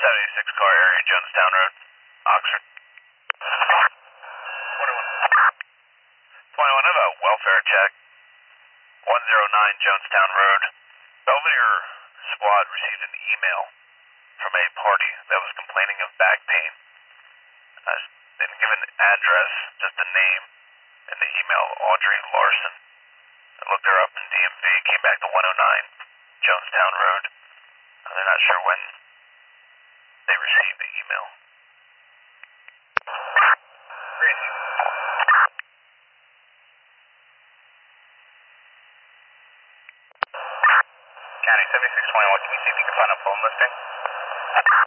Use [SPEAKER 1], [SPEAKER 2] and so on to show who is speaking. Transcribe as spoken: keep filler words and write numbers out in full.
[SPEAKER 1] seventy-six car area, Jonestown Road, Oxford. twenty-one. twenty-one, I have a welfare check. one oh nine Jonestown Road. Belvedere squad received an email from a party that was complaining of back pain. I didn't give an address, just a name, and the email, Audrey Larson. I looked her up in D M V, came back to one oh nine Jonestown Road. Uh, they're not sure when they received the email. Crazy. County seventy-six twenty-one, can you see if you can find a phone listing?